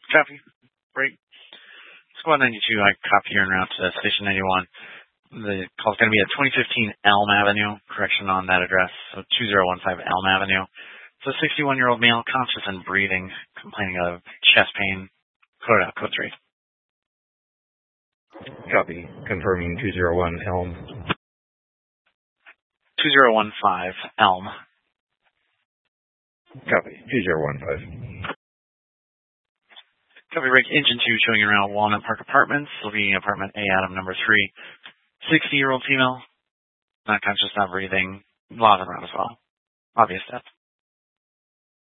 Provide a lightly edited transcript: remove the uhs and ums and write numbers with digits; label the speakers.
Speaker 1: Copy. Break. Squad 92, I copy your en route to Station 91. The call's going to be at 2015 Elm Avenue. Correction on that address. So 2015 Elm Avenue. It's a 61-year-old male, conscious and breathing, complaining of chest pain. Code out, code 3.
Speaker 2: Copy. Confirming 201 Elm.
Speaker 1: 2015 Elm.
Speaker 2: Copy. 2015.
Speaker 1: Copy break. Engine 2 showing you around Walnut Park Apartments. Looking at apartment A, Adam number 3. 60-year-old female. Not conscious, not breathing. Lots around as well. Obvious death.